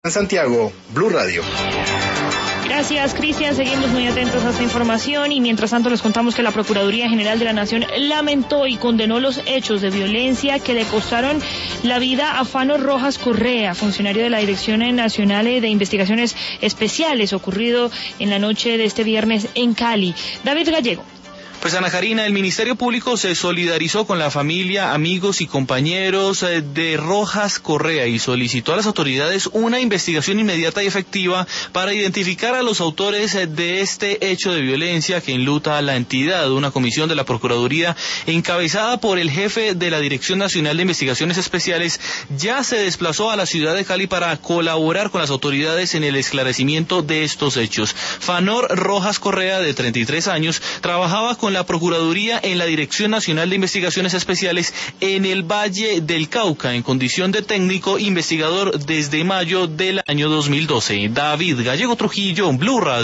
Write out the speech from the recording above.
En Santiago, Blue Radio. Gracias, Cristian. Seguimos muy atentos a esta información y mientras tanto les contamos que la Procuraduría General de la Nación lamentó y condenó los hechos de violencia que le costaron la vida a Fano Rojas Correa, funcionario de la Dirección Nacional de Investigaciones Especiales, ocurrido en la noche de este viernes en Cali. David Gallego. Pues Ana Karina, el Ministerio Público se solidarizó con la familia, amigos y compañeros de Rojas Correa y solicitó a las autoridades una investigación inmediata y efectiva para identificar a los autores de este hecho de violencia que enluta a la entidad. Una comisión de la Procuraduría encabezada por el jefe de la Dirección Nacional de Investigaciones Especiales ya se desplazó a la ciudad de Cali para colaborar con las autoridades en el esclarecimiento de estos hechos. Fanor Rojas Correa, de 33 años, trabajaba con la Procuraduría en la Dirección Nacional de Investigaciones Especiales en el Valle del Cauca, en condición de técnico investigador desde mayo del año 2012. David Gallego Trujillo, Blue Radio.